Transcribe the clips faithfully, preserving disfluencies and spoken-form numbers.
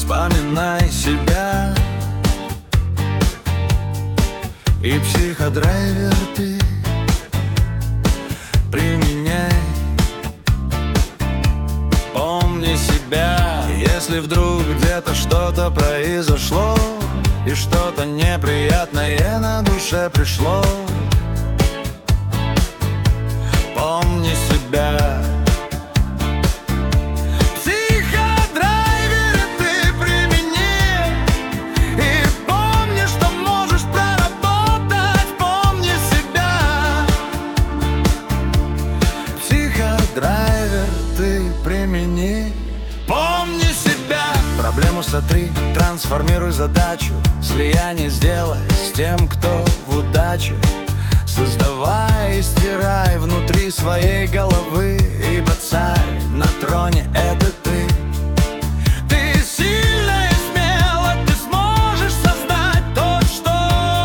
Вспоминай себя. И психодрайвер ты применяй. Помни себя. Если вдруг где-то что-то произошло и что-то неприятное на душе пришло, помни себя. Психодрайвер ты примени. И помни, что можешь проработать. Помни себя. Психодрайвер ты примени. Помни себя. Проблему сотри, трансформируй задачу. Слияние сделай с тем, кто в удаче. Создавай и стирай внутри своей головы, ибо царь на троне — это ты. Ты сильна и смела, ты сможешь создать то, что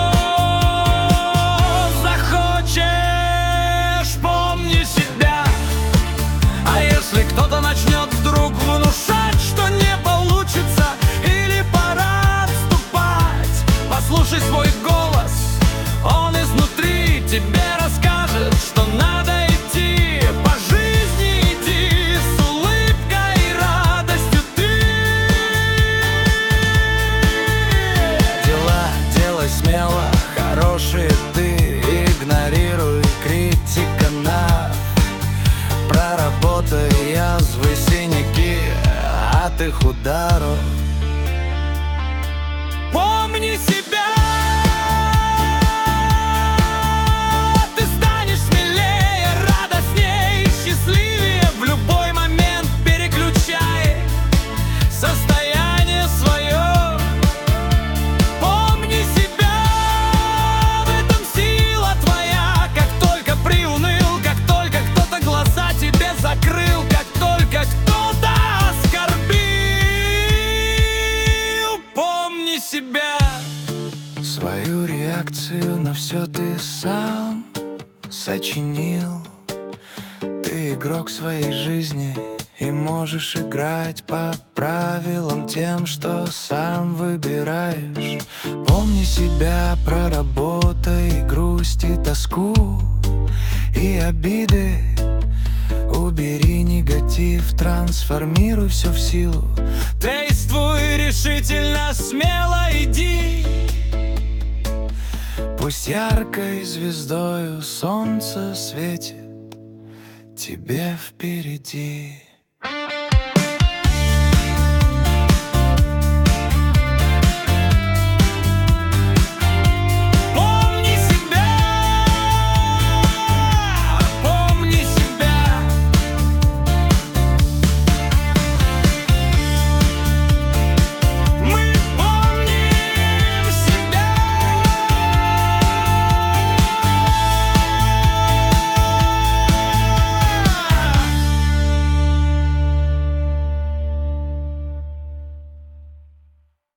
захочешь. Помни себя. А если кто-то начнет вдруг внушать, что не получится или пора отступать, послушай свой голос, он изнутри тебе расскажет, что надо идти по жизни, иди с улыбкой и радостью ты. Дела делай смело, хорошие ты, игнорируй критиканов. Проработай язвы, синяки от их ударов. Помни себя. Себя. Свою реакцию на все ты сам сочинил. Ты игрок своей жизни и можешь играть по правилам тем, что сам выбираешь. Помни себя, проработай грусть и тоску и обиды. Убери негатив, трансформируй все в силу. Действуй решительно, смело иди. Пусть яркой звездою солнце светит тебе впереди.